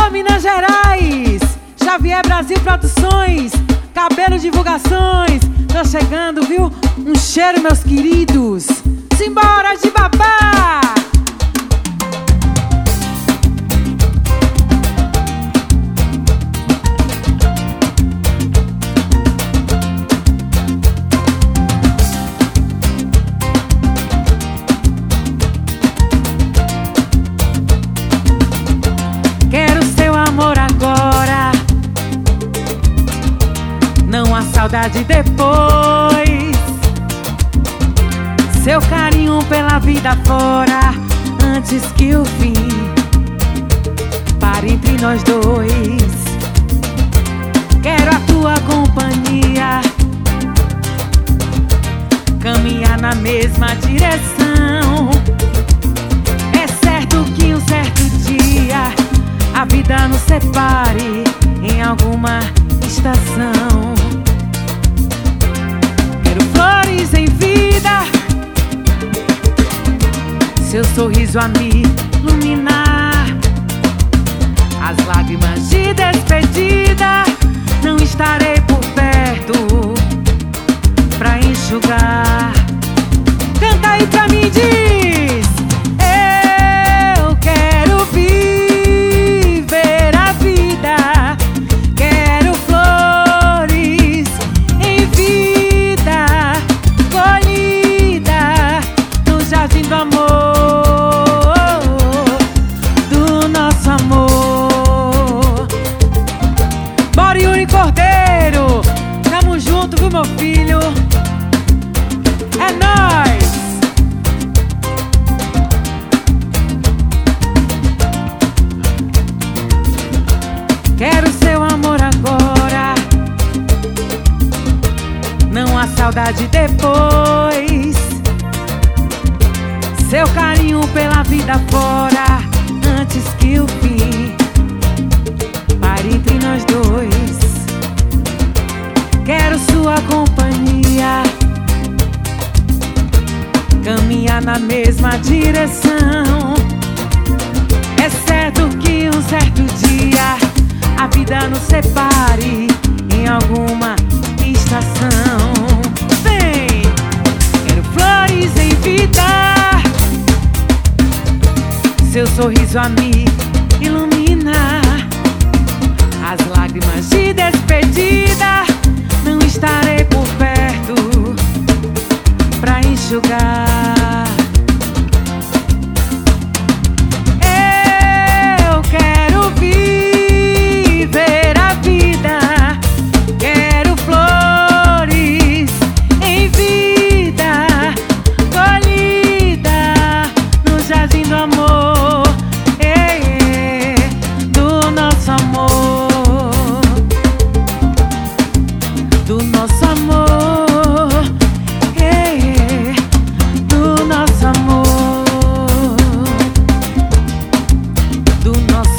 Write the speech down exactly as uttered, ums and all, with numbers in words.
Alô, Minas Gerais, Xavier Brasil Produções, Cabelo Divulgações. Tô chegando, viu? Um cheiro, meus queridos. Simbora de babá! Quero seu amor agora, não há saudade depois. Seu carinho pela vida fora, antes que o fim pare entre nós dois. Quero a tua companhia, caminhar na mesma direção. É certo que um certo dia a vida nos separe em alguma estação. Quero flores em vida, seu sorriso a me iluminar. As lágrimas de despedida, não estarei por perto pra enxugar. Canta aí pra mim, diz: eu quero viver a vida, quero flores em vida, colhida no jardim do amor. Cordeiro, tamo junto, viu, meu filho? É nóis! Quero seu amor agora, não há saudade depois. Seu carinho pela vida fora, antes que o fim pare entre nós dois. Quero sua companhia, caminhar na mesma direção. É certo que um certo dia a vida nos separe em alguma estação. Vem! Quero flores em vida, seu sorriso a me iluminar. As lágrimas de despedida, não estarei por perto pra enxugar. Eu quero viver a vida, quero flores em vida, colhida no jardim do amor, é, é, do nosso amor. Do nosso amor, é, do nosso amor, do nosso